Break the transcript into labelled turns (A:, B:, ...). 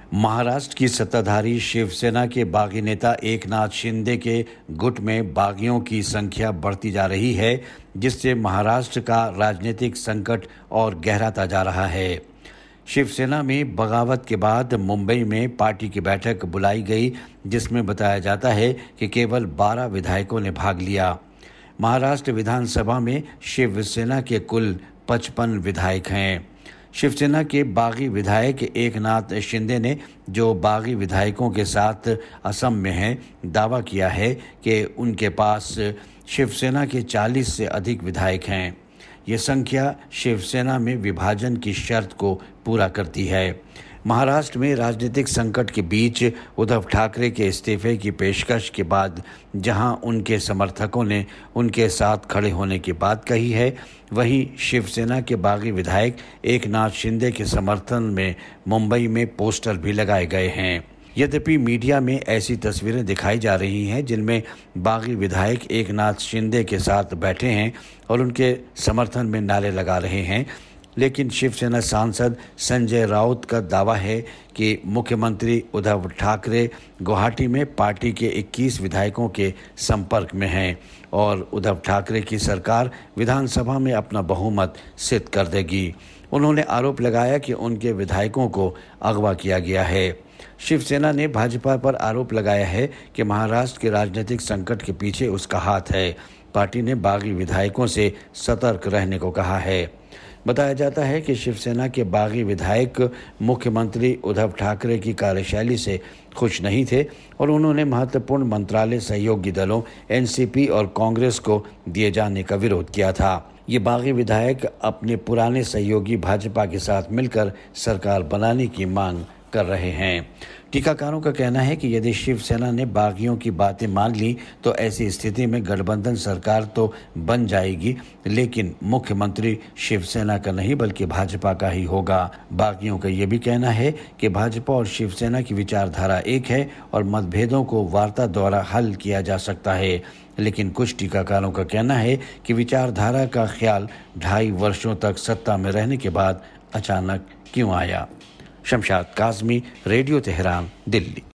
A: महाराष्ट्र की सत्ताधारी शिवसेना के बागी नेता एकनाथ शिंदे के गुट में बागियों की संख्या बढ़ती जा रही है, जिससे महाराष्ट्र का राजनीतिक संकट और गहराता जा रहा है। शिवसेना में बगावत के बाद मुंबई में पार्टी की बैठक बुलाई गई, जिसमें बताया जाता है कि केवल 12 विधायकों ने भाग लिया। महाराष्ट्र विधानसभा में शिवसेना के कुल 55 विधायक हैं। शिवसेना के बागी विधायक एकनाथ शिंदे ने, जो बागी विधायकों के साथ असम में हैं, दावा किया है कि उनके पास शिवसेना के 40 से अधिक विधायक हैं। ये संख्या शिवसेना में विभाजन की शर्त को पूरा करती है। महाराष्ट्र में राजनीतिक संकट के बीच उद्धव ठाकरे के इस्तीफे की पेशकश के बाद जहां उनके समर्थकों ने उनके साथ खड़े होने की बात कही है, वहीं शिवसेना के बागी विधायक एकनाथ शिंदे के समर्थन में मुंबई में पोस्टर भी लगाए गए हैं। यद्यपि मीडिया में ऐसी तस्वीरें दिखाई जा रही हैं जिनमें बागी विधायक एकनाथ शिंदे के साथ बैठे हैं और उनके समर्थन में नारे लगा रहे हैं, लेकिन शिवसेना सांसद संजय राउत का दावा है कि मुख्यमंत्री उद्धव ठाकरे गुवाहाटी में पार्टी के 21 विधायकों के संपर्क में हैं और उद्धव ठाकरे की सरकार विधानसभा में अपना बहुमत सिद्ध कर देगी। उन्होंने आरोप लगाया कि उनके विधायकों को अगवा किया गया है। शिवसेना ने भाजपा पर आरोप लगाया है कि महाराष्ट्र के राजनीतिक संकट के पीछे उसका हाथ है। पार्टी ने बागी विधायकों से सतर्क रहने को कहा है। बताया जाता है कि शिवसेना के बागी विधायक मुख्यमंत्री उद्धव ठाकरे की कार्यशैली से खुश नहीं थे और उन्होंने महत्वपूर्ण मंत्रालय सहयोगी दलों एनसीपी और कांग्रेस को दिए जाने का विरोध किया था। ये बागी विधायक अपने पुराने सहयोगी भाजपा के साथ मिलकर सरकार बनाने की मांग कर रहे हैं। टीकाकारों का कहना है कि यदि शिवसेना ने बागियों की बातें मान ली तो ऐसी स्थिति में गठबंधन सरकार तो बन जाएगी, लेकिन मुख्यमंत्री शिवसेना का नहीं बल्कि भाजपा का ही होगा। बागियों का यह भी कहना है कि भाजपा और शिवसेना की विचारधारा एक है और मतभेदों को वार्ता द्वारा हल किया जा सकता है, लेकिन कुछ टीकाकारों का कहना है कि विचारधारा का ख्याल 2.5 वर्षों तक सत्ता में रहने के बाद अचानक क्यों आया। Shamshad Kazmi, radio Tehran, Delhi.